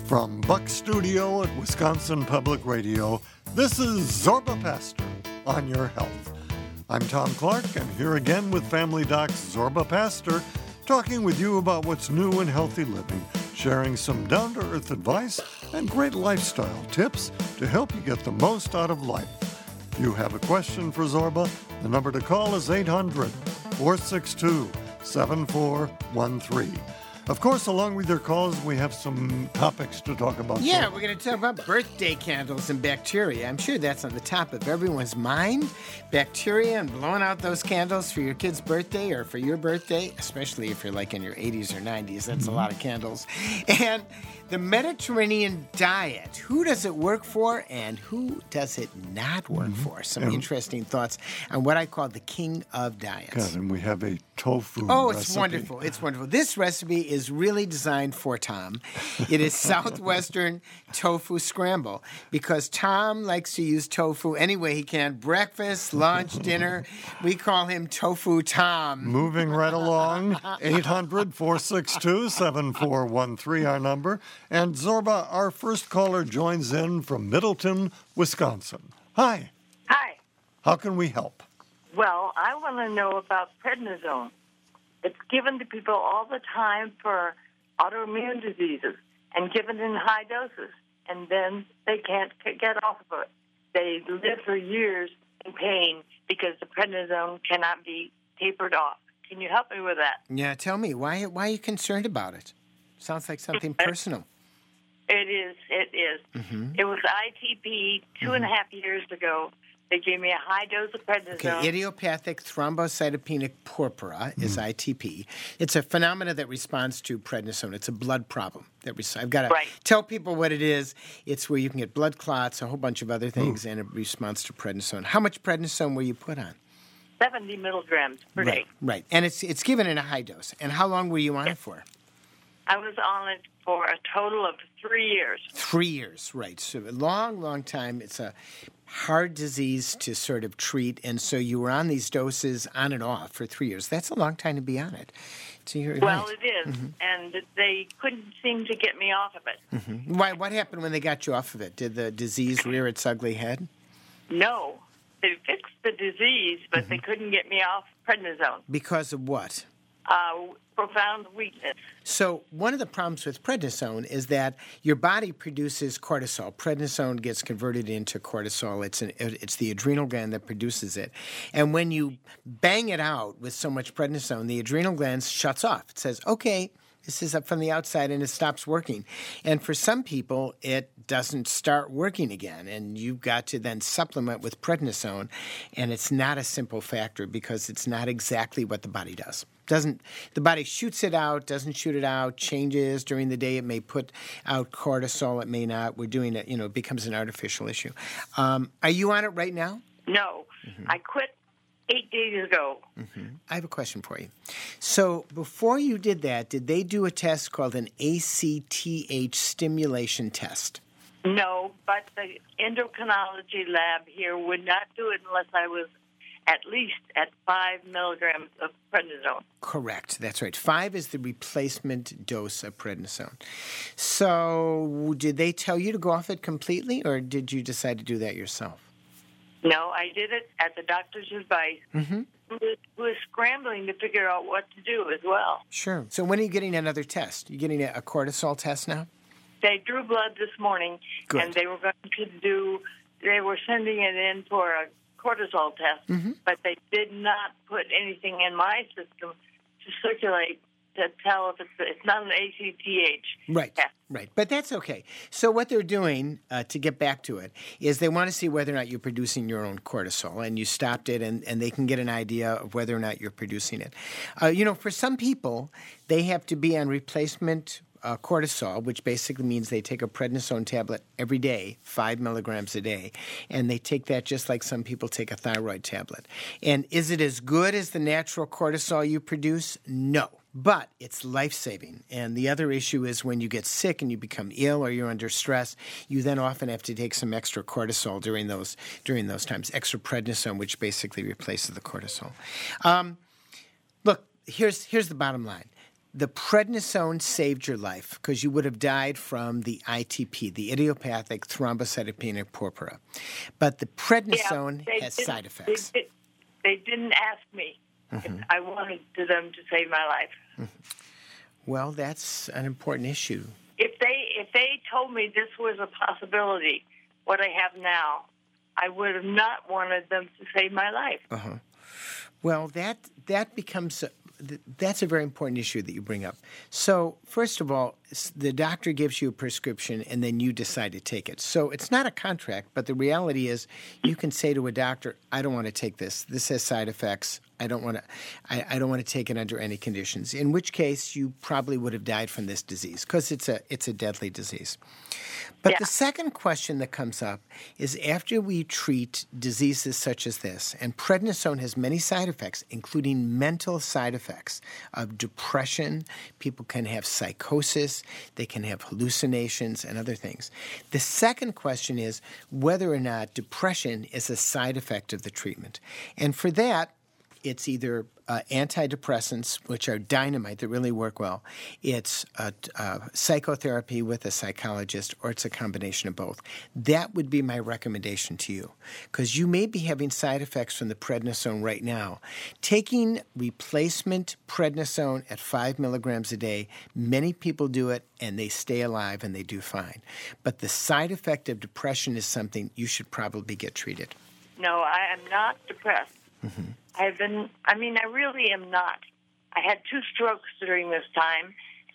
From Buck Studio at Wisconsin Public Radio, this is Zorba Pastor on Your Health. I'm Tom Clark, and here again with Family Doc's Zorba Pastor, talking with you about what's new in healthy living, sharing some down-to-earth advice and great lifestyle tips to help you get the most out of life. If you have a question for Zorba, the number to call is 800-462-7413. Of course, along with your calls, we have some topics to talk about. Yeah, we're going to talk about birthday candles and bacteria. I'm sure that's on the top of everyone's mind. Bacteria and blowing out those candles for your kid's birthday or for your birthday, especially if you're like in your 80s or 90s. That's a lot of candles. And the Mediterranean diet. Who does it work for and who does it not work for? Some interesting thoughts on what I call the king of diets. God, and we have a tofu recipe. recipe. Wonderful. It's wonderful. This recipe is really designed for Tom. It is Southwestern tofu scramble because Tom likes to use tofu any way he can. Breakfast, lunch, dinner. We call him Tofu Tom. Moving right along, 800-462-7413, our number. And Zorba, our first caller joins in from Middleton, Wisconsin. Hi. Hi. How can we help? Well, I want to know about prednisone. It's given to people all the time for autoimmune diseases and given in high doses, and then they can't get off of it. They live for years in pain because the prednisone cannot be tapered off. Can you help me with that? Yeah, tell me, why are you concerned about it? Sounds like something personal. It is. Mm-hmm. It was ITP 2.5 years ago. They gave me a high dose of prednisone. Okay, idiopathic thrombocytopenic purpura is ITP. It's a phenomena that responds to prednisone. It's a blood problem. I've got to tell people what it is. It's where you can get blood clots, a whole bunch of other things, and it responds to prednisone. How much prednisone were you put on? 70 milligrams per day. Right. And it's given in a high dose. And how long were you on it for? I was on it for a total of 3 years. 3 years, right. So a long, long time. It's a hard disease to sort of treat, and so you were on these doses on and off for 3 years. That's a long time to be on it. So it is, and they couldn't seem to get me off of it. Why? What happened when they got you off of it? Did the disease rear its ugly head? No. They fixed the disease, but they couldn't get me off prednisone. Because of what? Profound weakness. So one of the problems with prednisone is that your body produces cortisol. Prednisone gets converted into cortisol. It's the adrenal gland that produces it. And when you bang it out with so much prednisone, the adrenal gland shuts off. It says, okay, this is up from the outside, and it stops working. And for some people, it doesn't start working again, and you've got to then supplement with prednisone, and it's not a simple factor because it's not exactly what the body does. The body shoots it out, doesn't shoot it out, changes during the day. It may put out cortisol, it may not. We're doing it, it becomes an artificial issue. Are you on it right now? No. I quit 8 days ago. I have a question for you. So before you did that, did they do a test called an ACTH stimulation test? No, but the endocrinology lab here would not do it unless I was at least at 5 milligrams of prednisone. Correct. That's right. 5 is the replacement dose of prednisone. So did they tell you to go off it completely, or did you decide to do that yourself? No, I did it at the doctor's advice, who was scrambling to figure out what to do as well. Sure. So when are you getting another test? You getting a cortisol test now? They drew blood this morning, and they were sending it in for a cortisol test, but they did not put anything in my system to circulate to tell if it's not an ACTH test. Right. But that's okay. So what they're doing, to get back to it, is they want to see whether or not you're producing your own cortisol, and you stopped it, and they can get an idea of whether or not you're producing it. For some people, they have to be on replacement cortisol, which basically means they take a prednisone tablet every day, 5 milligrams a day, and they take that just like some people take a thyroid tablet. And is it as good as the natural cortisol you produce? No. But it's life-saving. And the other issue is when you get sick and you become ill or you're under stress, you then often have to take some extra cortisol during those times, extra prednisone, which basically replaces the cortisol. Look, here's the bottom line. the prednisone saved your life because you would have died from the ITP, the idiopathic thrombocytopenic purpura. But the prednisone has side effects. They didn't ask me if I wanted them to save my life. Well, that's an important issue. If they told me this was a possibility, what I have now, I would have not wanted them to save my life. Well, that becomes that's a very important issue that you bring up. So, first of all, the doctor gives you a prescription and then you decide to take it. So it's not a contract, but the reality is you can say to a doctor, I don't want to take this. This has side effects. I don't want to take it under any conditions, in which case you probably would have died from this disease because it's a deadly disease. But the second question that comes up is after we treat diseases such as this, and prednisone has many side effects, including mental side effects of depression. People can have psychosis. They can have hallucinations and other things. The second question is whether or not depression is a side effect of the treatment. And for that, it's either antidepressants, which are dynamite that really work well. It's psychotherapy with a psychologist, or it's a combination of both. That would be my recommendation to you, because you may be having side effects from the prednisone right now. Taking replacement prednisone at 5 milligrams a day, many people do it, and they stay alive, and they do fine. But the side effect of depression is something you should probably get treated. No, I am not depressed. I really am not. I had 2 strokes during this time,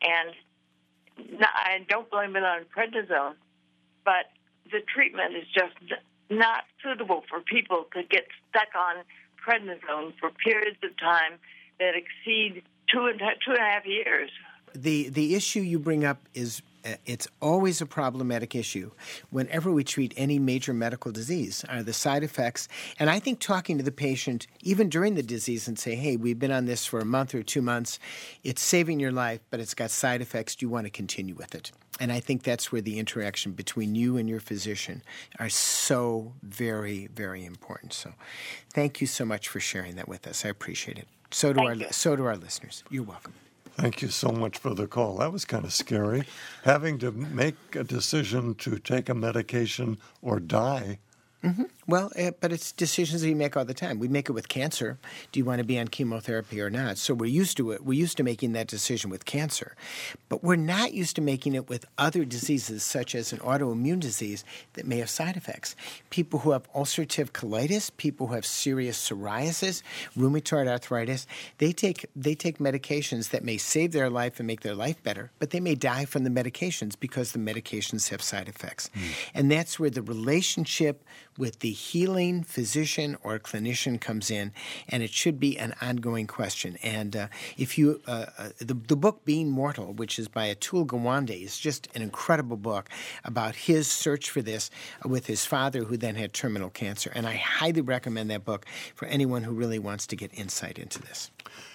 and I don't blame it on prednisone, but the treatment is just not suitable for people to get stuck on prednisone for periods of time that exceed 2.5 years. The issue you bring up is it's always a problematic issue whenever we treat any major medical disease are the side effects. And I think talking to the patient, even during the disease, and say, hey, we've been on this for a month or 2 months. It's saving your life, but it's got side effects. Do you want to continue with it? And I think that's where the interaction between you and your physician are so very, very important. So thank you so much for sharing that with us. I appreciate it. So do our listeners. You're welcome. Thank you so much for the call. That was kind of scary. Having to make a decision to take a medication or die. Well, but it's decisions that we make all the time. We make it with cancer. Do you want to be on chemotherapy or not? So we're used to it. We're used to making that decision with cancer. But we're not used to making it with other diseases, such as an autoimmune disease that may have side effects. People who have ulcerative colitis, people who have serious psoriasis, rheumatoid arthritis, they take medications that may save their life and make their life better, but they may die from the medications because the medications have side effects. And that's where the relationship with the healing physician or clinician comes in, and it should be an ongoing question. And if you, the book Being Mortal, which is by Atul Gawande, is just an incredible book about his search for this with his father, who then had terminal cancer. And I highly recommend that book for anyone who really wants to get insight into this.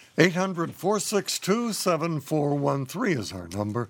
800-462-7413 is our number.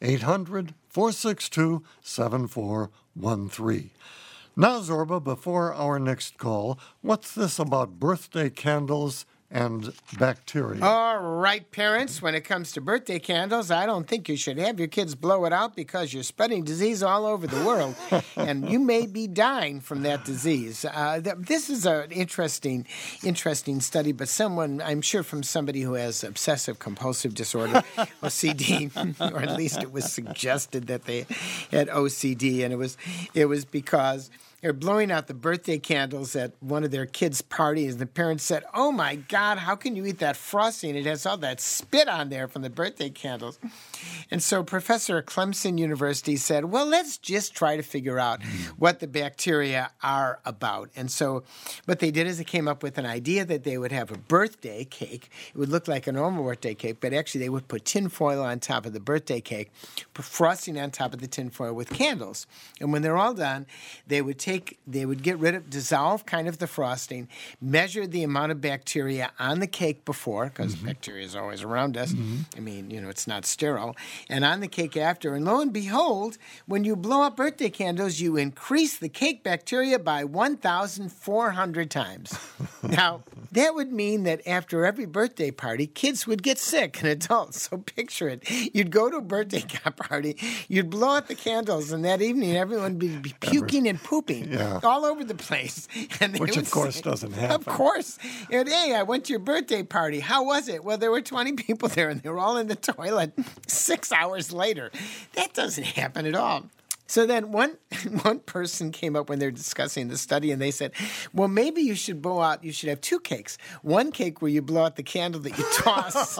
800-462-7413. Now, Zorba, before our next call, what's this about birthday candles and bacteria? All right, parents, when it comes to birthday candles, I don't think you should have your kids blow it out because you're spreading disease all over the world, and you may be dying from that disease. This is an interesting study, but I'm sure from somebody who has obsessive-compulsive disorder, OCD, or at least it was suggested that they had OCD, and it was because they're blowing out the birthday candles at one of their kids' parties. The parents said, oh, my God, how can you eat that frosting? It has all that spit on there from the birthday candles. And so Professor at Clemson University said, well, let's just try to figure out what the bacteria are about. And so what they did is they came up with an idea that they would have a birthday cake. It would look like a normal birthday cake, but actually they would put tinfoil on top of the birthday cake, put frosting on top of the tinfoil with candles. And when they're all done, they would dissolve kind of the frosting, measure the amount of bacteria on the cake before, because bacteria is always around us. I mean, it's not sterile. And on the cake after. And lo and behold, when you blow up birthday candles, you increase the cake bacteria by 1,400 times. Now, that would mean that after every birthday party, kids would get sick and adults. So picture it. You'd go to a birthday party, you'd blow out the candles, and that evening everyone would be puking and pooping all over the place. And which, of course, doesn't happen. Of course. And, hey, I went to your birthday party. How was it? Well, there were 20 people there, and they were all in the toilet 6 hours later. That doesn't happen at all. So then one person came up when they were discussing the study, and they said, well, maybe you should have 2 cakes. One cake where you blow out the candle that you toss,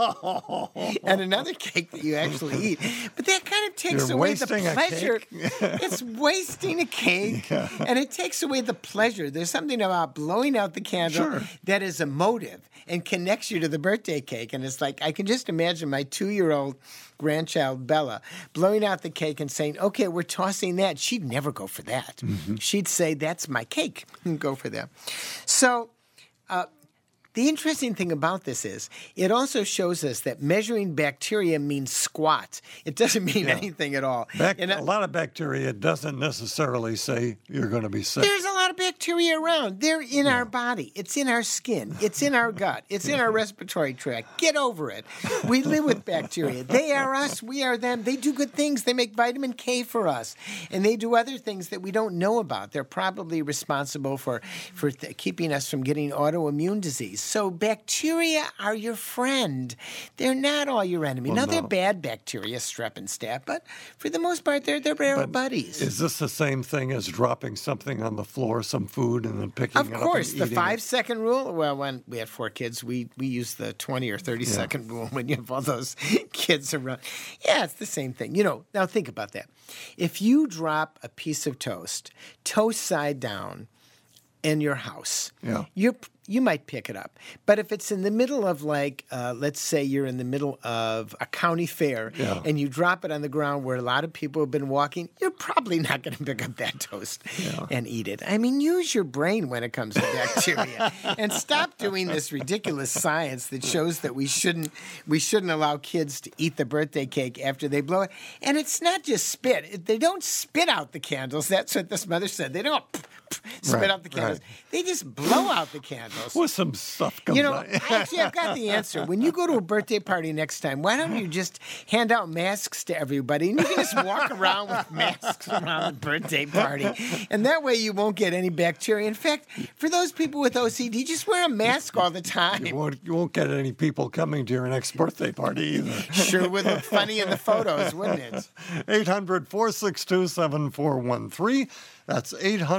and another cake that you actually eat. But that kind of takes away the pleasure. It's wasting a cake, and it takes away the pleasure. There's something about blowing out the candle that is emotive and connects you to the birthday cake. And it's like, I can just imagine my 2-year-old grandchild, Bella, blowing out the cake and saying, okay, we're tossing that. She'd never go for that. Mm-hmm. She'd say, that's my cake, and go for that. So the interesting thing about this is it also shows us that measuring bacteria means squat. It doesn't mean anything at all. A lot of bacteria doesn't necessarily say you're going to be sick. There's a lot of bacteria around. They're in our body. It's in our skin. It's in our gut. It's in our respiratory tract. Get over it. We live with bacteria. They are us. We are them. They do good things. They make vitamin K for us. And they do other things that we don't know about. They're probably responsible for keeping us from getting autoimmune disease. So bacteria are your friend. They're not all your enemy. Now, they're bad bacteria, strep and staph, but for the most part, they're our buddies. Is this the same thing as dropping something on the floor, some food, and then picking it up and eating it? Of course, the 5-second rule. Well, when we had 4 kids, we used the 20 or 30-second rule when you have all those kids around. Yeah, it's the same thing. Now think about that. If you drop a piece of toast side down, in your house, you might pick it up. But if it's in the middle of let's say you're in the middle of a county fair and you drop it on the ground where a lot of people have been walking, you're probably not going to pick up that toast and eat it. I mean, use your brain when it comes to bacteria and stop doing this ridiculous science that shows that we shouldn't allow kids to eat the birthday cake after they blow it. And it's not just spit. They don't spit out the candles. That's what this mother said. They don't spit out the candles. They just blow out the candles. With some stuff comes out. Actually, I've got the answer. When you go to a birthday party next time, why don't you just hand out masks to everybody, and you can just walk around with masks around the birthday party, and that way you won't get any bacteria. In fact, for those people with OCD, just wear a mask all the time. You won't get any people coming to your next birthday party either. Sure would look funny in the photos, wouldn't it? 800-462-7413. That's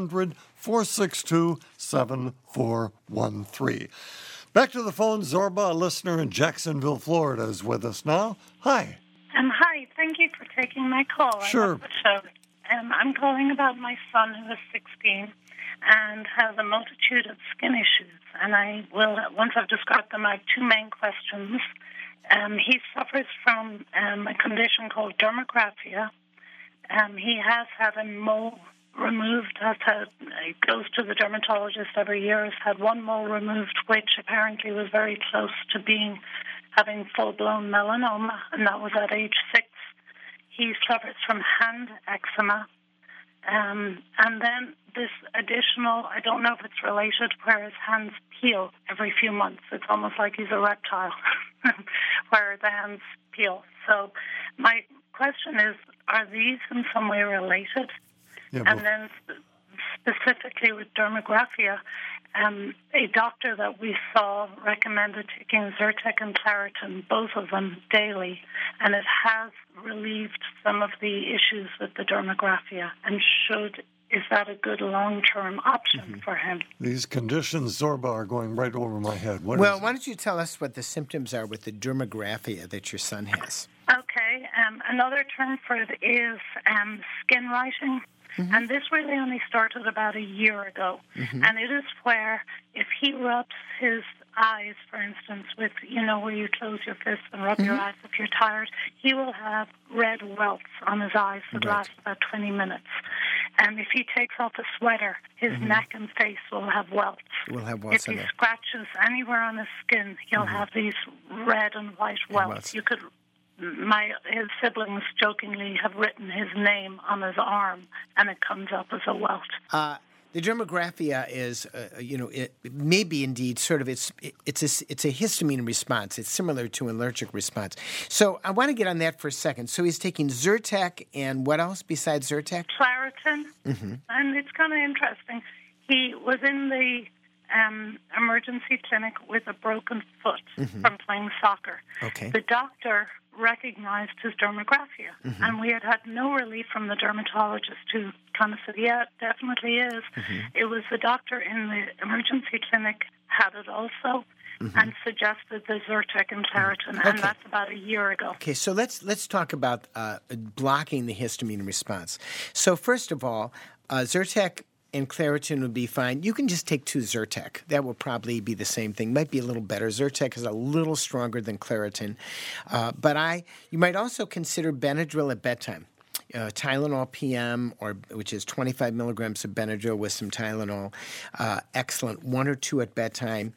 800-462-7413. Back to the phone. Zorba, a listener in Jacksonville, Florida, is with us now. Hi. Hi. Thank you for taking my call. Sure. I love the show. I'm calling about my son who is 16 and has a multitude of skin issues. And I will, once I've described them, I have 2 main questions. He suffers from a condition called dermographia. He has had a mole removed, he goes to the dermatologist every year, has had 1 mole removed, which apparently was very close to having full-blown melanoma, and that was at age 6. He suffers from hand eczema, and then this additional, I don't know if it's related, where his hands peel every few months. It's almost like he's a reptile, where the hands peel. So my question is, are these in some way related? And then specifically with dermographia, a doctor that we saw recommended taking Zyrtec and Claritin, both of them daily, and it has relieved some of the issues with the dermographia. And is that a good long-term option for him? These conditions, Zorba, are going right over my head. Why don't you tell us what the symptoms are with the dermographia that your son has? Okay. Another term for it is skin writing. Mm-hmm. And this really only started about a year ago. Mm-hmm. And it is where if he rubs his eyes, for instance, with, where you close your fists and rub your eyes if you're tired, he will have red welts on his eyes that last about 20 minutes. And if he takes off a sweater, his neck and face will have welts. If he scratches anywhere on his skin, he'll have these red and white welts. His siblings jokingly have written his name on his arm, and it comes up as a welt. The dermographia is, it may be indeed sort of it's a histamine response. It's similar to an allergic response. So I want to get on that for a second. So he's taking Zyrtec and what else besides Zyrtec? Claritin. Mm-hmm. And it's kind of interesting. He was in the emergency clinic with a broken foot from playing soccer. Okay. The doctor recognized his dermographia, and we had no relief from the dermatologist who kind of said, yeah, it definitely is. It was the doctor in the emergency clinic had it also and suggested the Zyrtec and Claritin, and that's about a year ago. Okay, so let's talk about blocking the histamine response. So first of all, Zyrtec and Claritin would be fine. You can just take 2 Zyrtec. That will probably be the same thing. Might be a little better. Zyrtec is a little stronger than Claritin. But you might also consider Benadryl at bedtime. Tylenol PM, which is 25 milligrams of Benadryl with some Tylenol. Excellent. 1 or 2 at bedtime,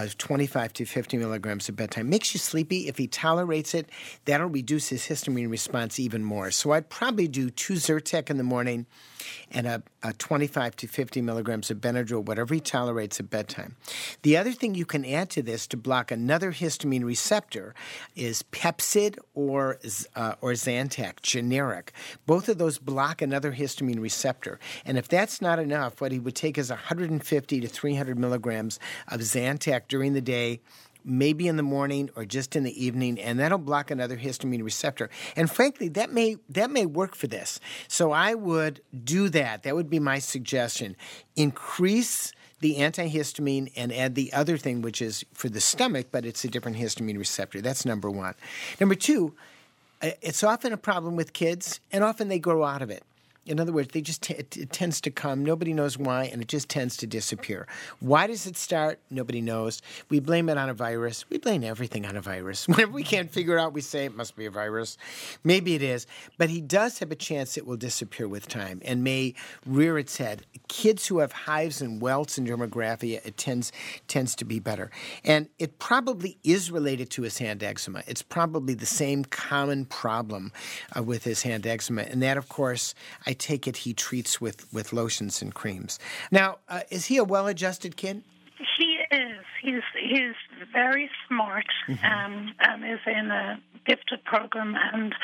25 to 50 milligrams at bedtime. Makes you sleepy. If he tolerates it, that'll reduce his histamine response even more. So I'd probably do 2 Zyrtec in the morning and a 25 to 50 milligrams of Benadryl, whatever he tolerates at bedtime. The other thing you can add to this to block another histamine receptor is Pepcid or Zantac, generic. Both of those block another histamine receptor. And if that's not enough, what he would take is 150 to 300 milligrams of Zantac during the day, maybe in the morning or just in the evening, and that'll block another histamine receptor. And frankly, that may work for this. So I would do that. That would be my suggestion. Increase the antihistamine and add the other thing, which is for the stomach, but it's a different histamine receptor. That's number 1. Number 2, it's often a problem with kids, and often they grow out of it. In other words, it tends to come. Nobody knows why, and it just tends to disappear. Why does it start? Nobody knows. We blame it on a virus. We blame everything on a virus. Whenever we can't figure it out, we say it must be a virus. Maybe it is. But he does have a chance it will disappear with time and may rear its head. Kids who have hives and welts and dermographia, it tends to be better. And it probably is related to his hand eczema. It's probably the same common problem with his hand eczema. And that, of course, I take it he treats with lotions and creams. Now, is he a well-adjusted kid? He is. He's very smart and is in a gifted program, and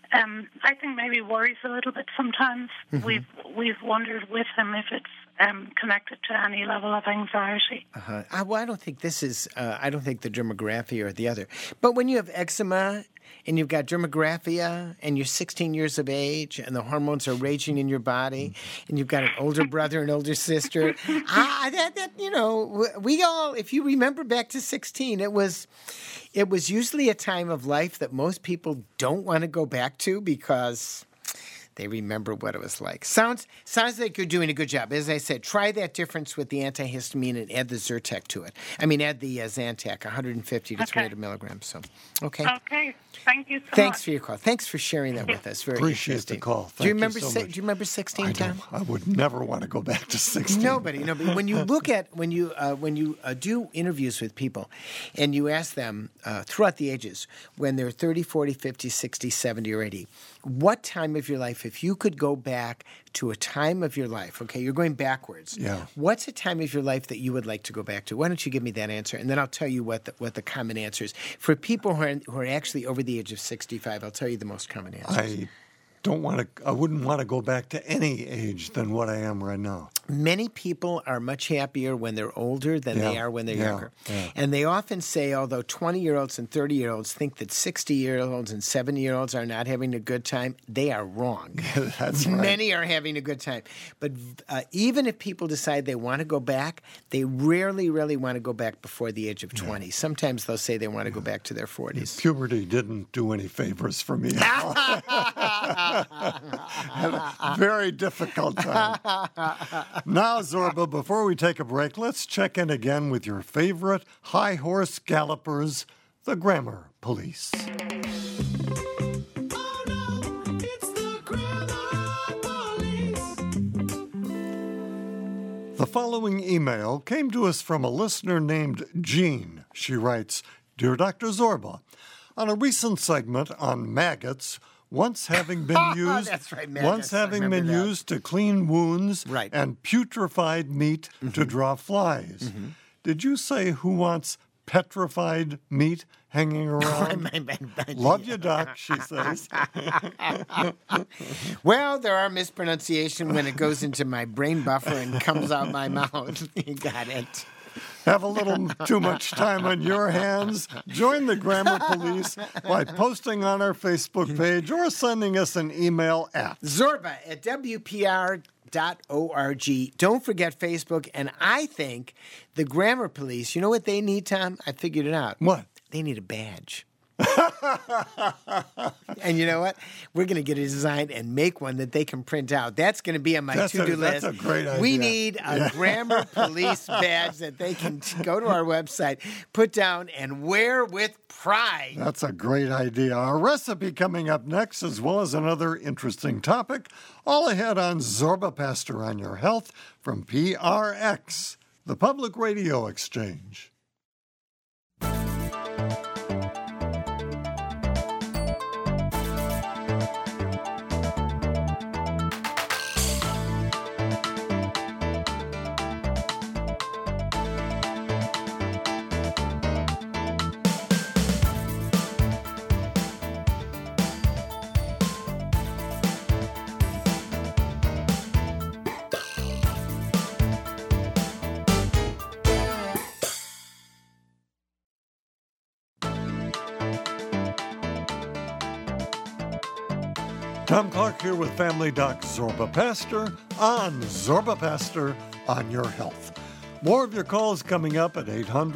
I think maybe worries a little bit sometimes. We've wondered with him if it's connected to any level of anxiety. Well, I don't think this is. I don't think the dermographia or the other. But when you have eczema and you've got dermographia and you're 16 years of age and the hormones are raging in your body and you've got an older brother and older sister, we all, if you remember back to 16, it was usually a time of life that most people don't want to go back to because they remember what it was like. Sounds like you're doing a good job. As I said, try that difference with the antihistamine and add the Zyrtec to it. Add the Zantac, 150 to 300 milligrams. So, okay. Okay. Thank you so much. Thanks for your call. Thanks for sharing that with us. Very Appreciate interesting. the call. Do you remember 16, Tom? I would never want to go back to 16. Nobody. When you look at when you do interviews with people, and you ask them throughout the ages when they're 30, 40, 50, 60, 70, or 80, what time of your life, if you could go back to a time of your life, okay, you're going backwards. Yeah. What's a time of your life that you would like to go back to? Why don't you give me that answer, and then I'll tell you what the common answer is. For people who are actually over the age of 65, I'll tell you the most common answer. I wouldn't want to go back to any age than what I am right now. Many people are much happier when they're older than they are when they're younger. Yeah. And they often say, although 20-year-olds and 30-year-olds think that 60-year-olds and 70-year-olds are not having a good time, they are wrong. That's right. Many are having a good time. But even if people decide they want to go back, they rarely really want to go back before the age of 20. Yeah. Sometimes they'll say they want to go back to their 40s. Puberty didn't do any favors for me at all. Had a very difficult time. Now, Zorba, before we take a break, let's check in again with your favorite high horse gallopers, the Grammar Police. The following email came to us from a listener named Jean. She writes, Dear Dr. Zorba, on a recent segment on maggots, once having been used, That's right, man. once Yes, I having remember been that. used to clean wounds Right. and putrefied meat to draw flies. Did you say who wants petrified meat hanging around? Love you, Doc, she says. Well, there are mispronunciation when it goes into my brain buffer and comes out my mouth. You got it. Have a little too much time on your hands? Join the Grammar Police by posting on our Facebook page or sending us an email at Zorba@WPR.org. Don't forget Facebook. And I think the Grammar Police, you know what they need, Tom? I figured it out. What? They need a badge. And you know what? We're going to get a design and make one that they can print out. That's going to be on my to-do list. That's a great idea. We need a Grammar Police badge that they can go to our website, put down, and wear with pride. That's a great idea. Our recipe coming up next, as well as another interesting topic, all ahead on Zorba Pastor on Your Health from PRX, the Public Radio Exchange. Tom Clark here with Family Doc Zorba Pastor on Zorba Pastor on Your Health. More of your calls coming up at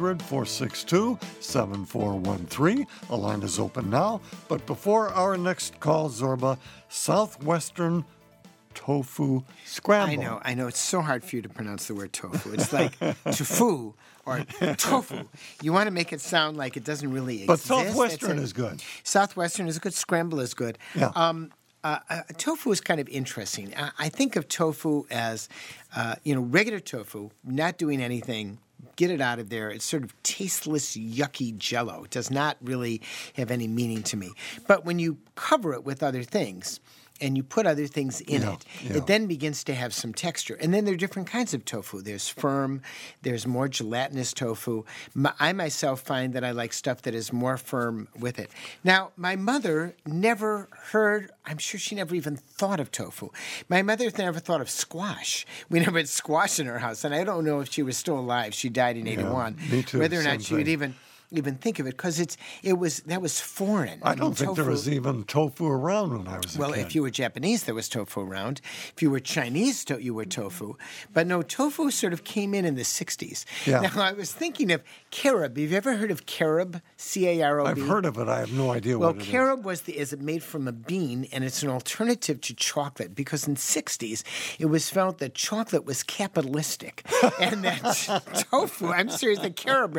800-462-7413. A line is open now. But before our next call, Zorba, Southwestern Tofu Scramble. I know. It's so hard for you to pronounce the word tofu. It's like tofu or tofu. You want to make it sound like it doesn't really exist. But Southwestern is good. Southwestern is good. Scramble is good. Yeah. Tofu is kind of interesting. I think of tofu as, regular tofu, not doing anything. Get it out of there. It's sort of tasteless, yucky Jell-O. It does not really have any meaning to me. But when you cover it with other things, and you put other things in it then begins to have some texture. And then there are different kinds of tofu. There's firm, there's more gelatinous tofu. I myself find that I like stuff that is more firm with it. Now, my mother never heard, I'm sure she never even thought of tofu. My mother never thought of squash. We never had squash in her house, and I don't know if she was still alive. She died in 81. Me too. Whether or not she would even think of it, because that was foreign. I don't think there was even tofu around when I was a kid. Well, if you were Japanese, there was tofu around. If you were Chinese, you were tofu. But no, tofu sort of came in the 60s. Yeah. Now, I was thinking of carob. Have you ever heard of carob? C-A-R-O-B? I've heard of it. I have no idea what it is. Well, carob is it made from a bean, and it's an alternative to chocolate, because in the 60s, it was felt that chocolate was capitalistic. And that tofu, I'm serious, that carob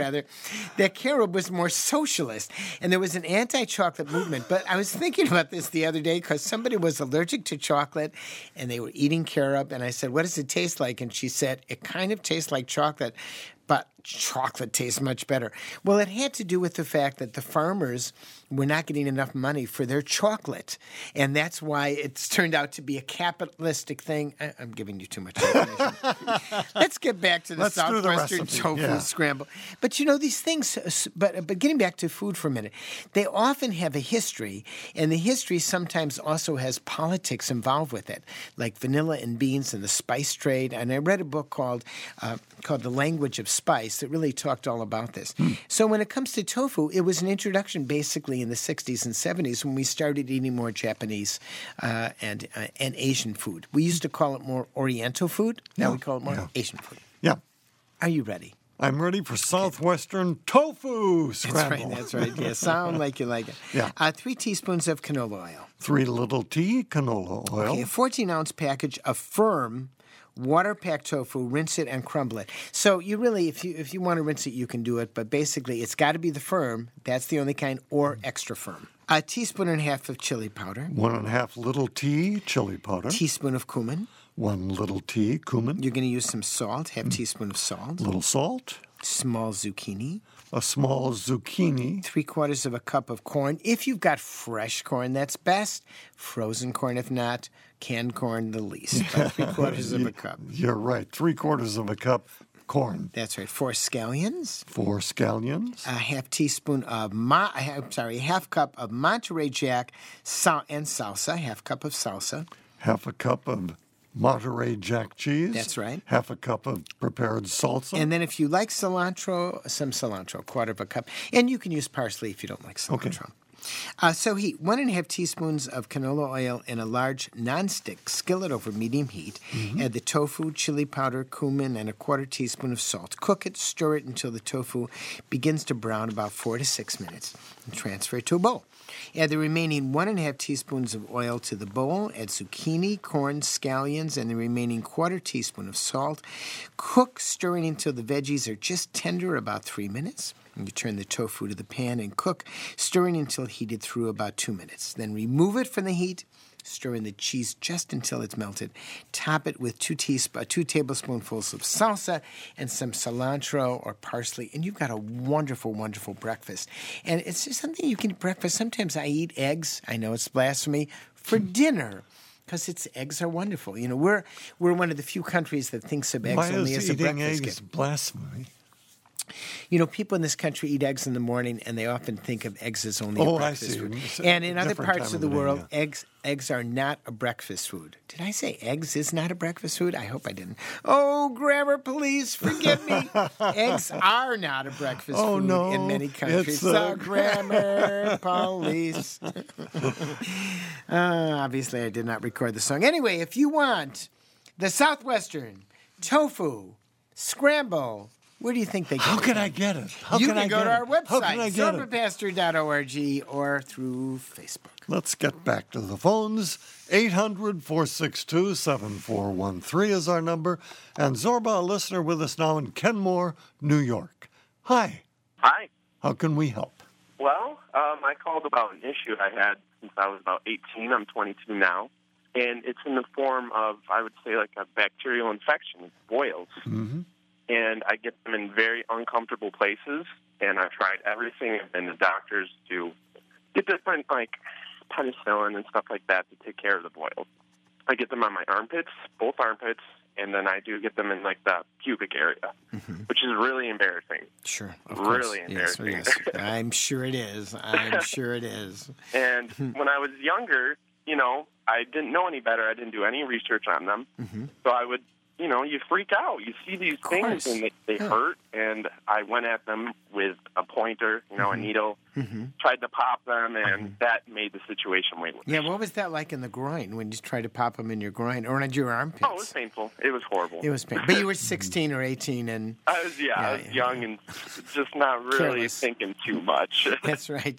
was more socialist, and there was an anti-chocolate movement. But I was thinking about this the other day because somebody was allergic to chocolate, and they were eating carob, and I said, what does it taste like? And she said, it kind of tastes like chocolate, but chocolate tastes much better. Well, it had to do with the fact that the farmers were not getting enough money for their chocolate, and that's why it's turned out to be a capitalistic thing. I'm giving you too much information. Let's get back to the Southwestern tofu scramble. But these things, but getting back to food for a minute, they often have a history, and the history sometimes also has politics involved with it, like vanilla and beans and the spice trade. And I read a book called The Language of Spice that really talked all about this. So when it comes to tofu, it was an introduction basically in the 60s and 70s when we started eating more Japanese and Asian food. We used to call it more Oriental food. Now we call it more Asian food. Yeah. Are you ready? I'm ready for Southwestern tofu scramble. That's right. Yeah, sound like you like it. Yeah. 3 teaspoons of canola oil. 3 little tea canola oil. Okay, a 14-ounce package of firm water-packed tofu, rinse it and crumble it. So you really, if you want to rinse it, you can do it, but basically it's got to be the firm, that's the only kind, or extra firm. A teaspoon and a half of chili powder. 1.5 little tea chili powder. Teaspoon of cumin. 1 little tea cumin. You're going to use some salt, half teaspoon of salt. Little salt. Small zucchini. A small zucchini. 3/4 of a cup of corn. If you've got fresh corn, that's best. Frozen corn, if not. Canned corn, the least. About 3/4 of a cup. You're right. 3/4 of a cup corn. That's right. 4 scallions. 4 scallions. A half cup of Monterey Jack and salsa. Half cup of salsa. Half a cup of Monterey Jack cheese. That's right. Half a cup of prepared salsa. And then if you like cilantro, some cilantro, 1/4 of a cup. And you can use parsley if you don't like cilantro. Okay. So heat 1.5 teaspoons of canola oil in a large nonstick skillet over medium heat. Add the tofu, chili powder, cumin, and a 1/4 teaspoon of salt. Cook it, stir it until the tofu begins to brown about 4 to 6 minutes. And transfer it to a bowl. Add the remaining 1.5 teaspoons of oil to the bowl. Add zucchini, corn, scallions, and the remaining 1/4 teaspoon of salt. Cook, stirring until the veggies are just tender, about 3 minutes. And you turn the tofu to the pan and cook, stirring until heated through about 2 minutes. Then remove it from the heat, stir in the cheese just until it's melted. Top it with 2 tablespoonfuls of salsa and some cilantro or parsley, and you've got a wonderful, wonderful breakfast. And it's just something you can eat breakfast. Sometimes I eat eggs. I know it's blasphemy for dinner. Because eggs are wonderful. You know, we're one of the few countries that thinks of eggs only as a breakfast. Why is eating eggs blasphemy? You know, people in this country eat eggs in the morning, and they often think of eggs as only a breakfast food. And in other parts of the world, eggs are not a breakfast food. Did I say eggs is not a breakfast food? I hope I didn't. Oh, grammar police, forgive me. Eggs are not a breakfast food in many countries. Grammar police. Obviously, I did not record the song. Anyway, if you want the Southwestern Tofu Scramble, where do you think they get it? How can I get it? You can go to our website, sorbapastor.org, or through Facebook. Let's get back to the phones. 800-462-7413 is our number. And Zorba, a listener with us now in Kenmore, New York. Hi. Hi. How can we help? Well, I called about an issue I had since I was about 18. I'm 22 now. And it's in the form of, I would say, like a bacterial infection, boils. Mm-hmm. And I get them in very uncomfortable places, and I've tried everything, and the doctors do get different, like, penicillin and stuff like that to take care of the boils. I get them on my armpits, both armpits, and then I do get them in, like, the pubic area, which is really embarrassing. Sure, of course. Really embarrassing. Yes. I'm sure it is. And when I was younger, you know, I didn't know any better. I didn't do any research on them. So I would, you know, you freak out. You see these things and they hurt. And I went at them with a pointer, you know, a needle, tried to pop them, and that made the situation way worse. Yeah, what was that like in the groin when you tried to pop them in your groin or in your armpits? Oh, it was painful. It was horrible. It was painful. But you were 16 or 18 and... I was young and just not really thinking too much. That's right.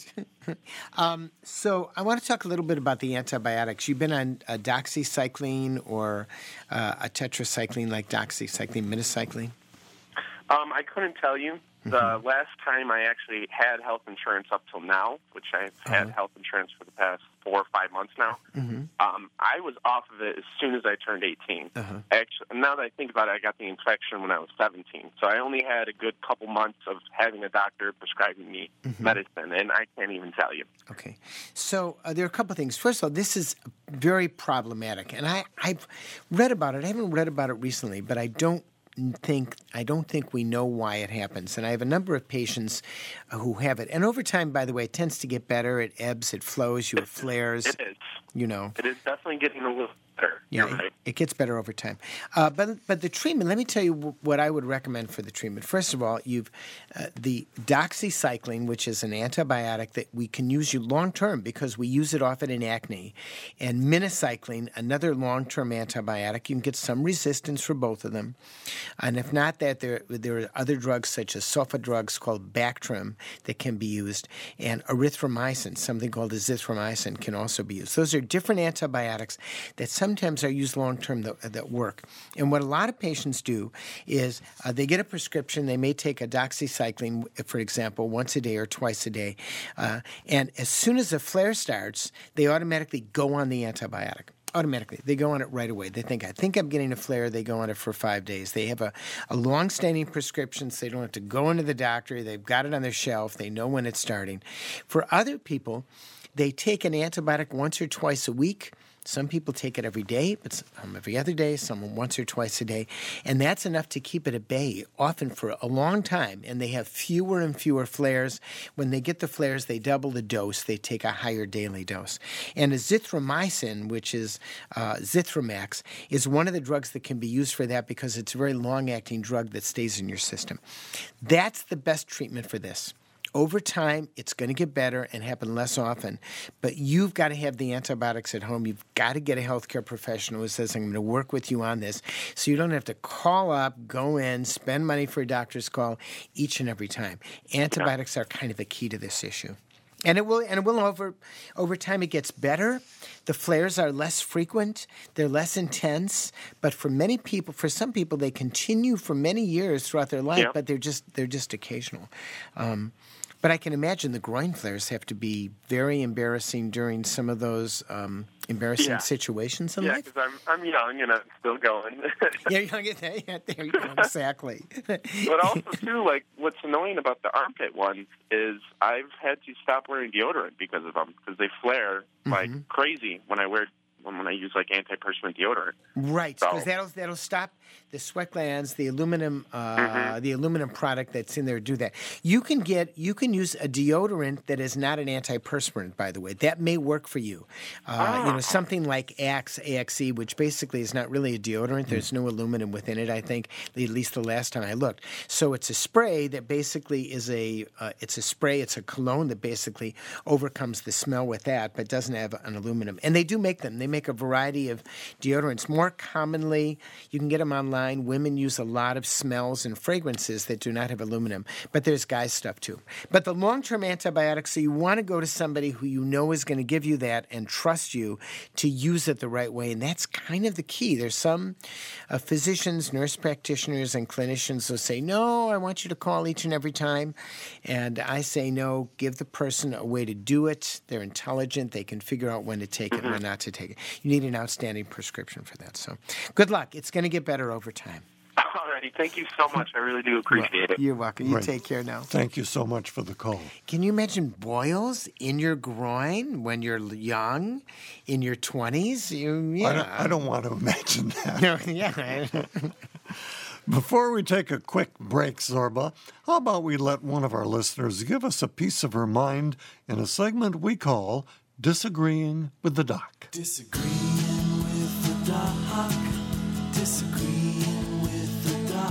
So I want to talk a little bit about the antibiotics. You've been on doxycycline or a tetracycline like doxycycline, minocycline? I couldn't tell you. The last time I actually had health insurance up till now, which I've had health insurance for the past 4 or 5 months now, I was off of it as soon as I turned 18. Actually, now that I think about it, I got the infection when I was 17. So I only had a good couple months of having a doctor prescribing me medicine, and I can't even tell you. Okay. So there are a couple of things. First of all, this is very problematic, and I've read about it. I haven't read about it recently, but I don't think we know why it happens. And I have a number of patients who have it. And over time, by the way, it tends to get better. It ebbs, it flows, you have flares. It is. You know. It is definitely getting a little better. Yeah, it gets better over time. But the treatment, let me tell you what I would recommend for the treatment. First of all, you've the doxycycline, which is an antibiotic that we can use long-term because we use it often in acne, and minocycline, another long-term antibiotic. You can get some resistance for both of them. And if not that, there are other drugs such as sulfa drugs called Bactrim that can be used, and erythromycin, something called azithromycin, can also be used. Those are different antibiotics that sometimes are used long-term that work. And what a lot of patients do is they get a prescription. They may take a doxycycline, for example, once a day or twice a day. And as soon as the flare starts, they automatically go on the antibiotic. Automatically. They go on it right away. They think, I think I'm getting a flare. They go on it for 5 days. They have a long-standing prescription, so they don't have to go into the doctor. They've got it on their shelf. They know when it's starting. For other people, they take an antibiotic once or twice a week. Some people take it every day, but some every other day, some once or twice a day. And that's enough to keep it at bay, often for a long time. And they have fewer and fewer flares. When they get the flares, they double the dose. They take a higher daily dose. And azithromycin, which is Zithromax, is one of the drugs that can be used for that because it's a very long-acting drug that stays in your system. That's the best treatment for this. Over time, it's going to get better and happen less often. But you've got to have the antibiotics at home. You've got to get a healthcare professional who says, I'm going to work with you on this. So you don't have to call up, go in, spend money for a doctor's call each and every time. Antibiotics are kind of the key to this issue. And it will over time it gets better. The flares are less frequent, they're less intense, but for some people they continue for many years throughout their life, but they're just occasional. But I can imagine the groin flares have to be very embarrassing during some of those embarrassing situations in life. Yeah, because I'm young and I'm still going. You're young, there you go, exactly. But also, too, like, what's annoying about the armpit ones is I've had to stop wearing deodorant because of them, because they flare like crazy when I use like antiperspirant deodorant. Right, because that'll stop the sweat glands, the aluminum product that's in there do that. You can use a deodorant that is not an antiperspirant, by the way. That may work for you. Something like AXE, which basically is not really a deodorant. There's no aluminum within it, I think, at least the last time I looked. So it's a spray that basically is it's a cologne that basically overcomes the smell with that, but doesn't have an aluminum. And they do make them. They make a variety of deodorants. More commonly, you can get them online. Women use a lot of smells and fragrances that do not have aluminum, but there's guys' stuff too. But the long-term antibiotics, so you want to go to somebody who you know is going to give you that and trust you to use it the right way, and that's kind of the key. There's some physicians, nurse practitioners, and clinicians who say, no, I want you to call each and every time, and I say, no, give the person a way to do it. They're intelligent. They can figure out when to take it and when not to take it. You need an outstanding prescription for that. So good luck. It's going to get better over time. Alrighty. Thank you so much. I really do appreciate it. You're welcome. You take care now. Thank you so much for the call. Can you imagine boils in your groin when you're young, in your 20s? I don't want to imagine that. Yeah. Before we take a quick break, Zorba, how about we let one of our listeners give us a piece of her mind in a segment we call Disagreeing with the Doc. Disagreeing with the Doc. Disagreeing with the Doc.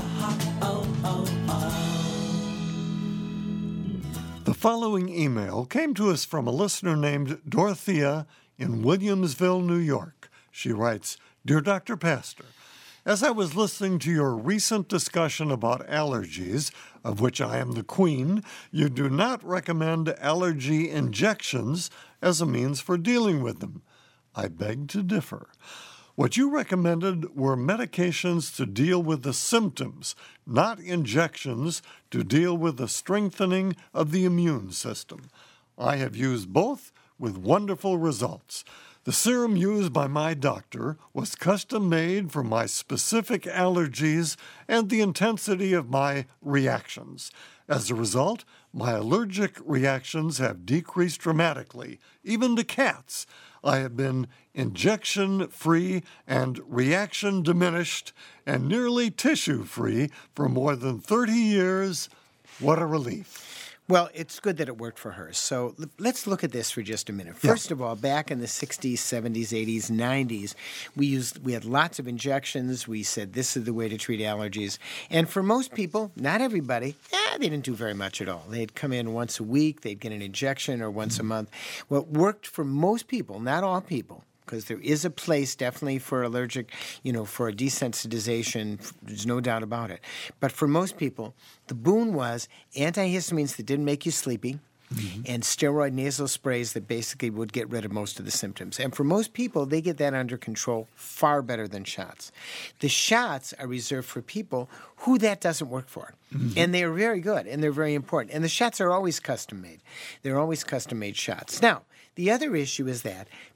The following email came to us from a listener named Dorothea in Williamsville, New York. She writes, Dear Dr. Pastor, as I was listening to your recent discussion about allergies, of which I am the queen, you do not recommend allergy injections as a means for dealing with them. I beg to differ. What you recommended were medications to deal with the symptoms, not injections to deal with the strengthening of the immune system. I have used both with wonderful results. The serum used by my doctor was custom-made for my specific allergies and the intensity of my reactions. As a result, my allergic reactions have decreased dramatically, even to cats. I have been injection-free and reaction-diminished and nearly tissue-free for more than 30 years. What a relief. Well, it's good that it worked for her. So let's look at this for just a minute. First of all, back in the 60s, 70s, 80s, 90s, we had lots of injections. We said this is the way to treat allergies. And for most people, not everybody, they didn't do very much at all. They'd come in once a week. They'd get an injection or once a month. What worked for most people, not all people, because there is a place definitely for allergic, for a desensitization. There's no doubt about it. But for most people, the boon was antihistamines that didn't make you sleepy and steroid nasal sprays that basically would get rid of most of the symptoms. And for most people, they get that under control far better than shots. The shots are reserved for people who that doesn't work for. And they are very good, and they're very important. And the shots are always custom-made. They're always custom-made shots. Now, the other issue is that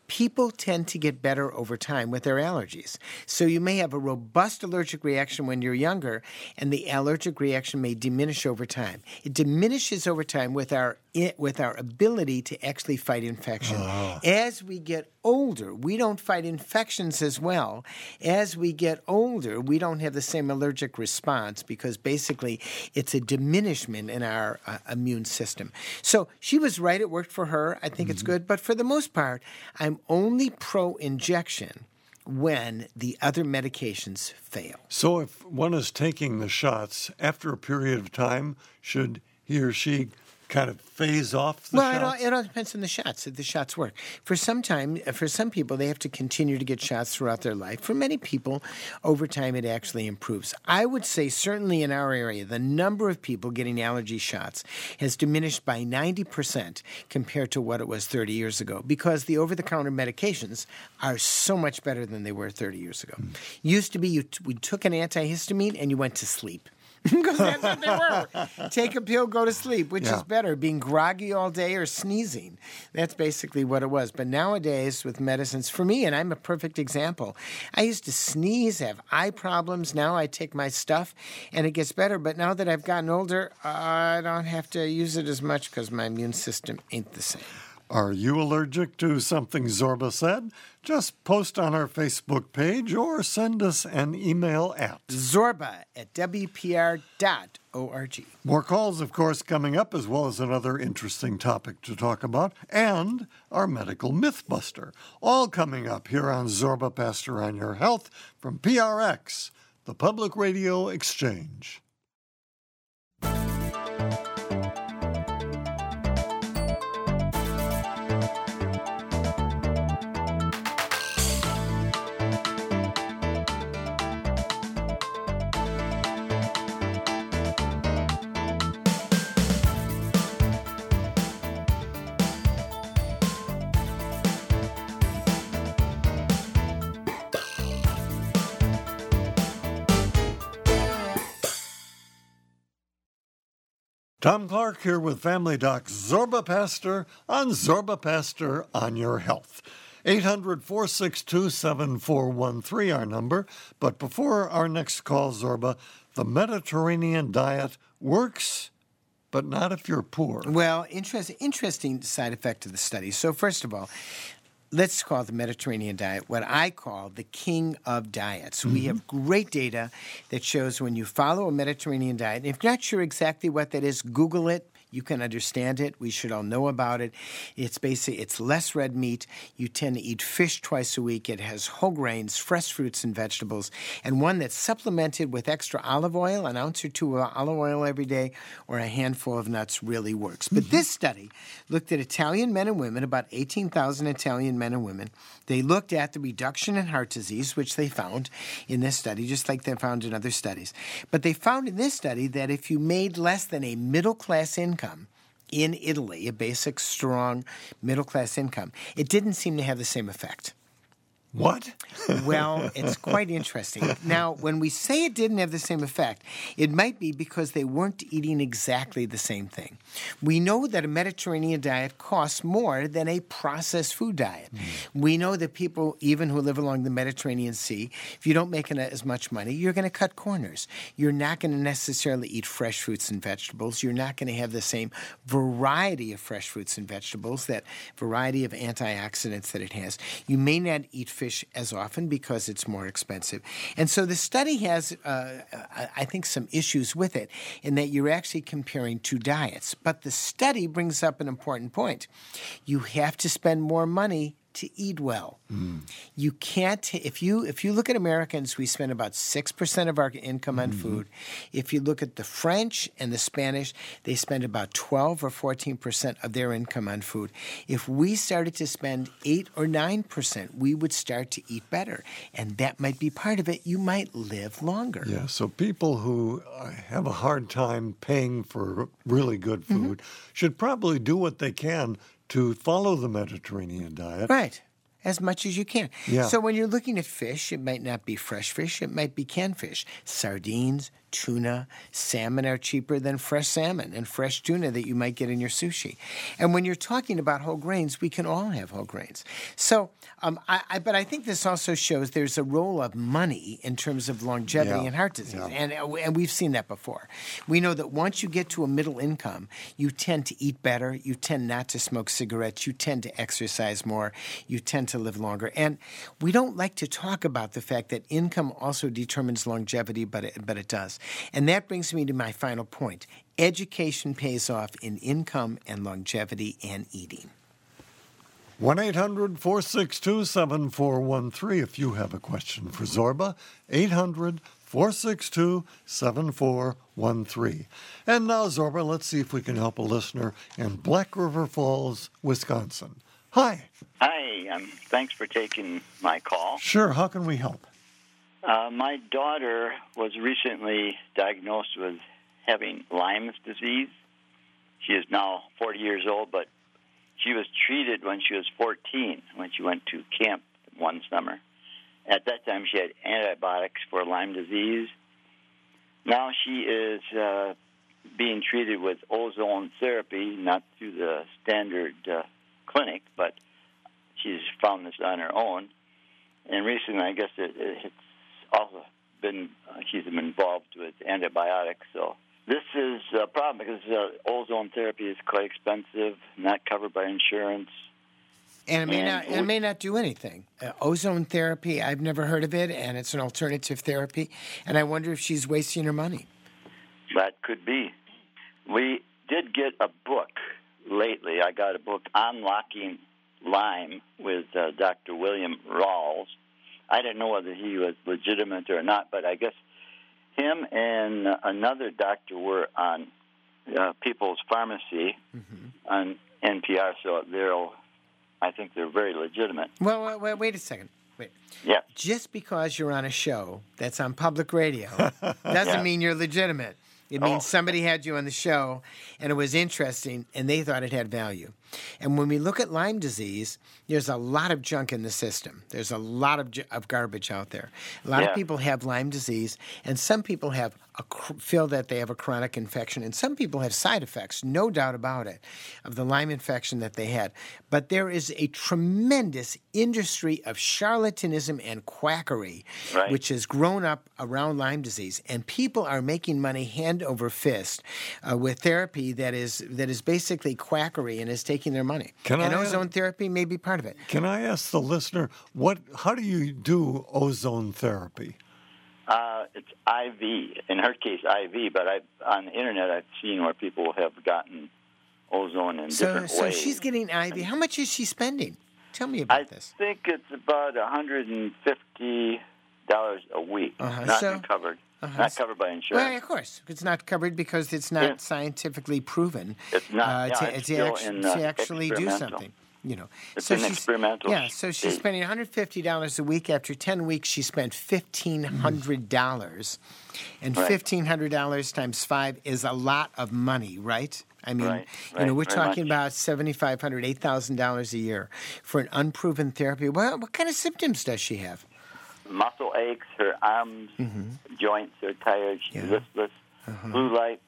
people tend to get better over time with their allergies. So you may have a robust allergic reaction when you're younger, and the allergic reaction may diminish over time. It diminishes over time with our ability to actually fight infection. As we get older, we don't fight infections as well. As we get older, we don't have the same allergic response because basically it's a diminishment in our immune system. So she was right. It worked for her. I think it's good. But for the most part, I'm only pro-injection when the other medications fail. So if one is taking the shots, after a period of time, should he or she kind of phase off the shots? It all depends on the shots, if the shots work. For some people, they have to continue to get shots throughout their life. For many people, over time, it actually improves. I would say certainly in our area, the number of people getting allergy shots has diminished by 90% compared to what it was 30 years ago because the over-the-counter medications are so much better than they were 30 years ago. Used to be we took an antihistamine and you went to sleep. Because that's what they were. Take a pill, go to sleep, which is better, being groggy all day or sneezing. That's basically what it was. But nowadays, with medicines, for me, and I'm a perfect example, I used to sneeze, have eye problems. Now I take my stuff, and it gets better. But now that I've gotten older, I don't have to use it as much because my immune system ain't the same. Are you allergic to something Zorba said? Just post on our Facebook page or send us an email at zorba@wpr.org. More calls, of course, coming up, as well as another interesting topic to talk about, and our medical mythbuster. All coming up here on Zorba Pastor on Your Health from PRX, the Public Radio Exchange. Tom Clark here with Family Doc Zorba Pastor on Zorba Pastor on Your Health. 800-462-7413, our number. But before our next call, Zorba, the Mediterranean diet works, but not if you're poor. Well, interesting side effect of the study. So first of all, let's call the Mediterranean diet what I call the king of diets. We have great data that shows when you follow a Mediterranean diet, if you're not sure exactly what that is, Google it. You can understand it. We should all know about it. It's less red meat. You tend to eat fish twice a week. It has whole grains, fresh fruits and vegetables, and one that's supplemented with extra olive oil, an ounce or two of olive oil every day, or a handful of nuts really works. But this study looked at Italian men and women, about 18,000 Italian men and women. They looked at the reduction in heart disease, which they found in this study, just like they found in other studies. But they found in this study that if you made less than a middle-class income in Italy, a basic, strong, middle-class income, it didn't seem to have the same effect. What? Well, it's quite interesting. Now, when we say it didn't have the same effect, it might be because they weren't eating exactly the same thing. We know that a Mediterranean diet costs more than a processed food diet. We know that people, even who live along the Mediterranean Sea, if you don't make as much money, you're going to cut corners. You're not going to necessarily eat fresh fruits and vegetables. You're not going to have the same variety of fresh fruits and vegetables, that variety of antioxidants that it has. You may not eat fish as often because it's more expensive. And so the study has, I think, some issues with it in that you're actually comparing two diets. But the study brings up an important point. You have to spend more money to eat well. You can't, if you look at Americans, we spend about 6% of our income on food. If you look at the French and the Spanish, they spend about 12 or 14% of their income on food. If we started to spend 8 or 9%, we would start to eat better. And that might be part of it. You might live longer. Yeah, so people who have a hard time paying for really good food should probably do what they can to follow the Mediterranean diet. Right. As much as you can. Yeah. So when you're looking at fish, it might not be fresh fish. It might be canned fish. Sardines, tuna, salmon are cheaper than fresh salmon and fresh tuna that you might get in your sushi. And when you're talking about whole grains, we can all have whole grains. So, but I think this also shows there's a role of money in terms of longevity and heart disease. Yeah. And we've seen that before. We know that once you get to a middle income, you tend to eat better, you tend not to smoke cigarettes, you tend to exercise more, you tend to live longer. And we don't like to talk about the fact that income also determines longevity, but it does. And that brings me to my final point. Education pays off in income and longevity and eating. 1-800-462-7413 if you have a question for Zorba. 800-462-7413. And now, Zorba, let's see if we can help a listener in Black River Falls, Wisconsin. Hi. Hi, thanks for taking my call. Sure, how can we help? My daughter was recently diagnosed with having Lyme's disease. She is now 40 years old, but she was treated when she was 14, when she went to camp one summer. At that time, she had antibiotics for Lyme disease. Now she is being treated with ozone therapy, not through the standard clinic, but she's found this on her own. And recently, I guess it's also been, she's been involved with antibiotics. So this is a problem because ozone therapy is quite expensive, not covered by insurance. And it may not do anything. Ozone therapy, I've never heard of it, and it's an alternative therapy. And I wonder if she's wasting her money. That could be. We did get a book lately. I got a book, Unlocking Lyme, with Dr. William Rawls. I didn't know whether he was legitimate or not, but I guess him and another doctor were on People's Pharmacy on NPR, so I think they're very legitimate. Well, wait a second. Wait. Yeah. Just because you're on a show that's on public radio doesn't mean you're legitimate. It means somebody had you on the show, and it was interesting, and they thought it had value. And when we look at Lyme disease, there's a lot of junk in the system. There's a lot of garbage out there. A lot of people have Lyme disease, and some people feel that they have a chronic infection, and some people have side effects, no doubt about it, of the Lyme infection that they had. But there is a tremendous industry of charlatanism and quackery, which has grown up around Lyme disease, and people are making money hand over fist with therapy that is basically quackery and is taking their money. Ozone therapy may be part of it. Can I ask the listener, how do you do ozone therapy? It's IV. In her case, IV, but on the internet I've seen where people have gotten ozone in different ways. So she's getting IV. How much is she spending? Tell me about this. I think it's about $150 a week, not covered. Not covered by insurance. Well, of course. It's not covered because it's not scientifically proven it's not, to actually do something. You know, it's an experimental. Yeah, so she's spending $150 a week. After 10 weeks, she spent $1,500, and $1,500 times 5 is a lot of money, right? I mean, we're talking about $7,500, $8,000 a year for an unproven therapy. Well, what kind of symptoms does she have? Muscle aches, her arms, joints are tired, she's listless, flu-like.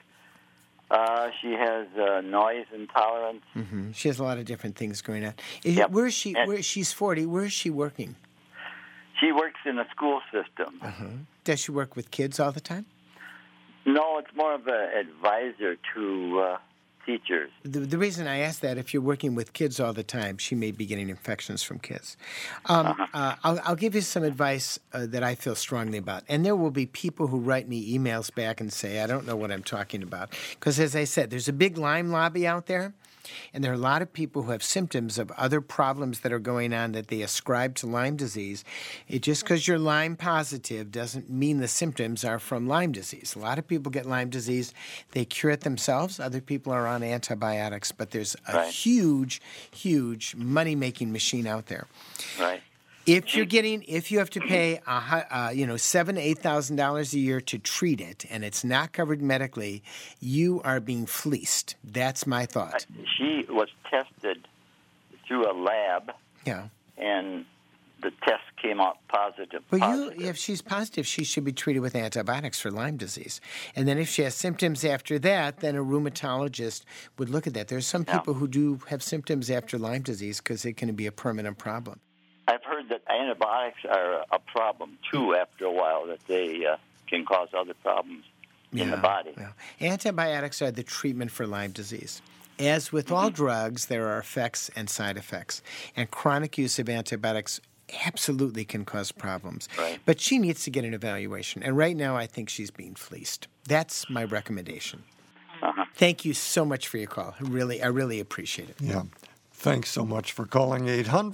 She has noise intolerance. She has a lot of different things going on. Where is she? She's 40. Where is she working? She works in a school system. Does she work with kids all the time? No, it's more of an advisor to teachers. The reason I ask that, if you're working with kids all the time, she may be getting infections from kids. I'll give you some advice that I feel strongly about. And there will be people who write me emails back and say, I don't know what I'm talking about. Because as I said, there's a big Lyme lobby out there. And there are a lot of people who have symptoms of other problems that are going on that they ascribe to Lyme disease. Just because you're Lyme positive doesn't mean the symptoms are from Lyme disease. A lot of people get Lyme disease. They cure it themselves. Other people are on antibiotics. But there's a huge, huge money-making machine out there. Right. If you have to pay $7,000 to $8,000 a year to treat it, and it's not covered medically, you are being fleeced. That's my thought. She was tested through a lab, Yeah. and the test came out positive. If she's positive, she should be treated with antibiotics for Lyme disease. And then if she has symptoms after that, then a rheumatologist would look at that. There's some people who do have symptoms after Lyme disease because it can be a permanent problem. I've heard that antibiotics are a problem, too, after a while, that they can cause other problems in the body. Yeah. Antibiotics are the treatment for Lyme disease. As with all drugs, there are effects and side effects. And chronic use of antibiotics absolutely can cause problems. Right. But she needs to get an evaluation. And right now, I think she's being fleeced. That's my recommendation. Thank you so much for your call. I really appreciate it. Yeah. Thanks so much for calling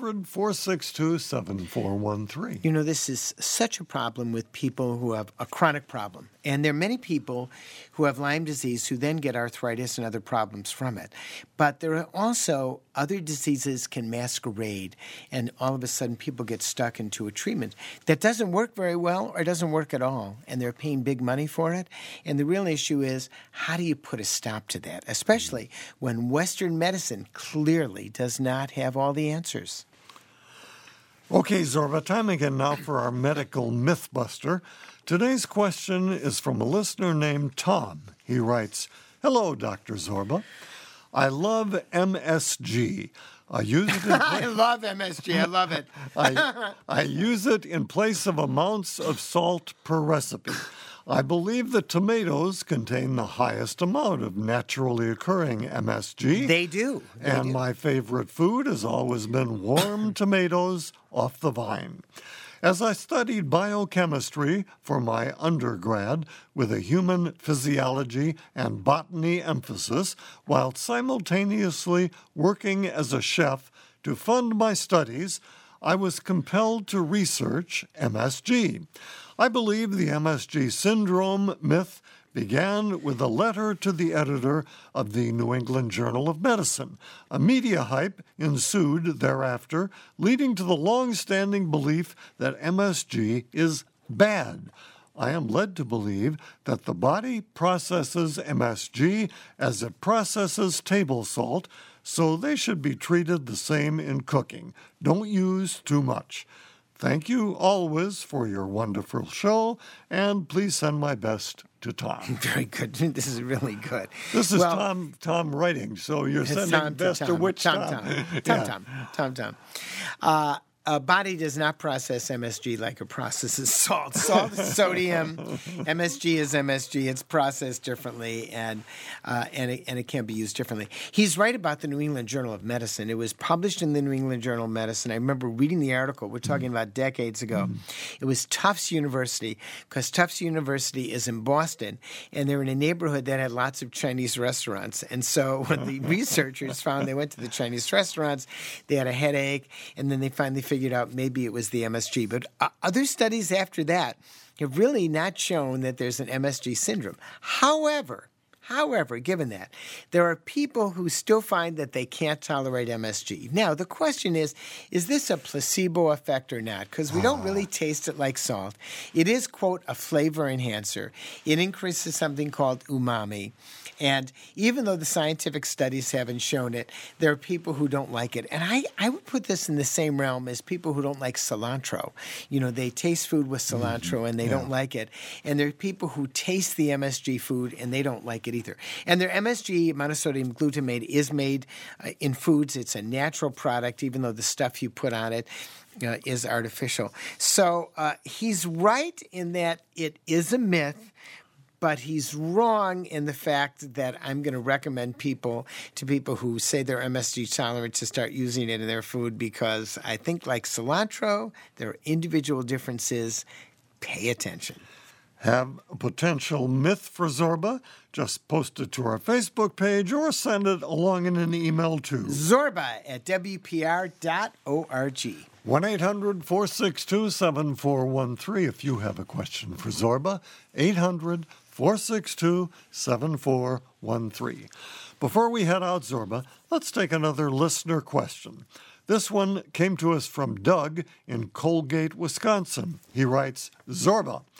800-462-7413. You know, this is such a problem with people who have a chronic problem. And there are many people who have Lyme disease who then get arthritis and other problems from it. But there are also other diseases can masquerade, and all of a sudden people get stuck into a treatment that doesn't work very well or doesn't work at all, and they're paying big money for it. And the real issue is, how do you put a stop to that, especially when Western medicine clearly does not have all the answers? Okay, Zorba, time again now for our medical mythbuster. Today's question is from a listener named Tom. He writes, "Hello, Dr. Zorba. I love MSG. I use it in I love MSG. I love it. I use it in place of amounts of salt per recipe. I believe that tomatoes contain the highest amount of naturally occurring MSG. They do. And my favorite food has always been warm tomatoes off the vine. As I studied biochemistry for my undergrad with a human physiology and botany emphasis, while simultaneously working as a chef to fund my studies, I was compelled to research MSG. I believe the MSG syndrome myth began with a letter to the editor of the New England Journal of Medicine. A media hype ensued thereafter, leading to the long-standing belief that MSG is bad. I am led to believe that the body processes MSG as it processes table salt, so they should be treated the same in cooking. Don't use too much. Thank you always for your wonderful show, and please send my best to Tom." Very good. This is really good. This is Tom writing, so you're sending best to which Tom? Tom. A body does not process MSG like it processes salt. Salt is sodium. MSG is MSG. It's processed differently, and it can be used differently. He's right about the New England Journal of Medicine. It was published in the New England Journal of Medicine. I remember reading the article. We're talking about decades ago. It was Tufts University, because Tufts University is in Boston, and they're in a neighborhood that had lots of Chinese restaurants. And so when the researchers found they went to the Chinese restaurants, they had a headache, and then they finally figured out maybe it was the MSG. But other studies after that have really not shown that there's an MSG syndrome. However, given that, there are people who still find that they can't tolerate MSG. Now, the question is this a placebo effect or not? Because we don't really taste it like salt. It is, quote, a flavor enhancer. It increases something called umami. And even though the scientific studies haven't shown it, there are people who don't like it. And I would put this in the same realm as people who don't like cilantro. You know, they taste food with cilantro and they don't like it. And there are people who taste the MSG food and they don't like it either. And their MSG, monosodium glutamate, is made in foods. It's a natural product, even though the stuff you put on it is artificial. So he's right in that it is a myth, but he's wrong in the fact that I'm going to recommend people who say they're MSG tolerant to start using it in their food, because I think, like cilantro, there are individual differences. Pay attention. Have a potential myth for Zorba? Just post it to our Facebook page or send it along in an email to zorba@wpr.org. 1-800-462-7413 if you have a question for Zorba. 800-462-7413. Before we head out, Zorba, let's take another listener question. This one came to us from Doug in Colgate, Wisconsin. He writes, "Zorba,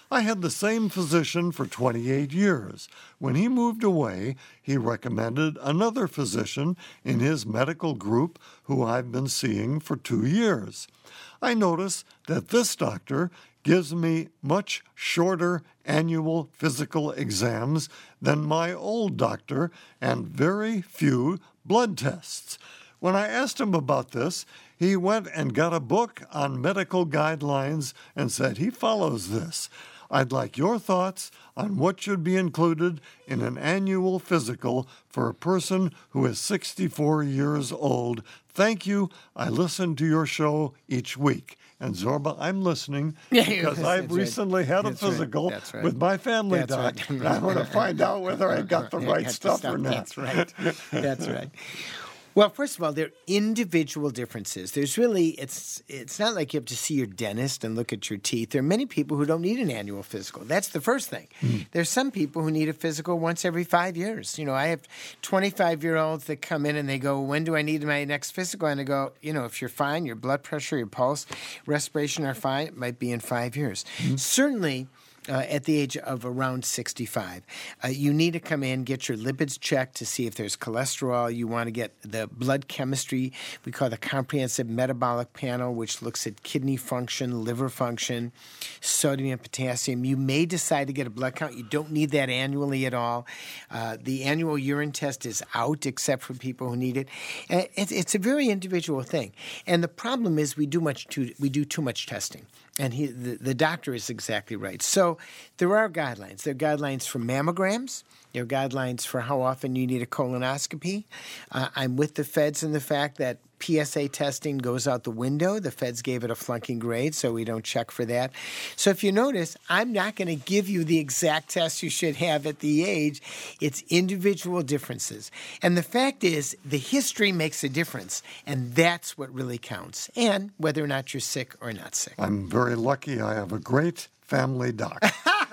I had the same physician for 28 years. When he moved away, he recommended another physician in his medical group who I've been seeing for 2 years. I notice that this doctor gives me much shorter annual physical exams than my old doctor and very few blood tests. When I asked him about this, he went and got a book on medical guidelines and said he follows this. I'd like your thoughts on what should be included in an annual physical for a person who is 64 years old. Thank you. I listen to your show each week. And Zorba, I'm listening because I've recently had a physical with my family doc. And I want to find out whether I got the right stuff or not. That's right. That's right. Well, first of all, there are individual differences. There's really, it's not like you have to see your dentist and look at your teeth. There are many people who don't need an annual physical. That's the first thing. There's some people who need a physical once every 5 years. You know, I have 25-year-olds that come in and they go, when do I need my next physical? And I go, you know, if you're fine, your blood pressure, your pulse, respiration are fine, it might be in 5 years. Certainly, at the age of around 65. You need to come in, get your lipids checked to see if there's cholesterol. You want to get the blood chemistry. We call the comprehensive metabolic panel, which looks at kidney function, liver function, sodium and potassium. You may decide to get a blood count. You don't need that annually at all. The annual urine test is out, except for people who need it. It's a very individual thing. And the problem is we do too much testing. And the doctor is exactly right. So there are guidelines. There are guidelines for mammograms. There are guidelines for how often you need a colonoscopy. I'm with the feds in the fact that PSA testing goes out the window. The feds gave it a flunking grade, so we don't check for that. So if you notice, I'm not going to give you the exact test you should have at the age. It's individual differences. And the fact is, the history makes a difference, and that's what really counts, and whether or not you're sick or not sick. I'm very lucky I have a great family doc.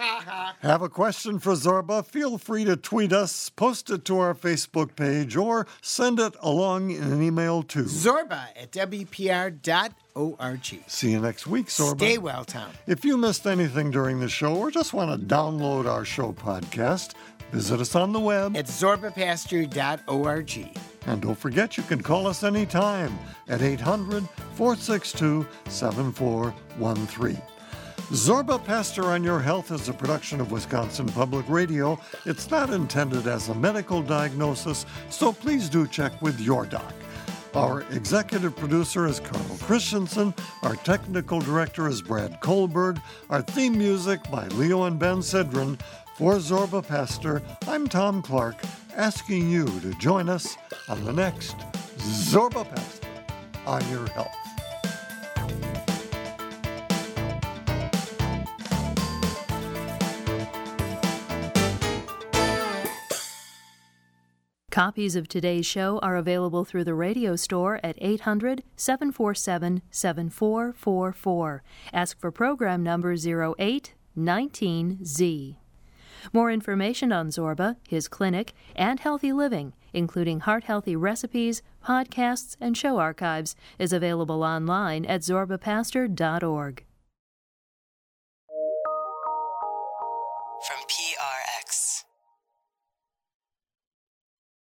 Have a question for Zorba? Feel free to tweet us, post it to our Facebook page, or send it along in an email to Zorba@WPR.org. See you next week, Zorba. Stay well, Tom. If you missed anything during the show or just want to download our show podcast, visit us on the web at zorbapastor.org. And don't forget, you can call us anytime at 800-462-7413. Zorba Pastor on Your Health is a production of Wisconsin Public Radio. It's not intended as a medical diagnosis, so please do check with your doc. Our executive producer is Carl Christensen. Our technical director is Brad Kohlberg. Our theme music by Leo and Ben Sidran. For Zorba Pastor, I'm Tom Clark, asking you to join us on the next Zorba Pastor on Your Health. Copies of today's show are available through the radio store at 800-747-7444. Ask for program number 0819Z. More information on Zorba, his clinic, and healthy living, including heart-healthy recipes, podcasts, and show archives, is available online at zorbapastor.org.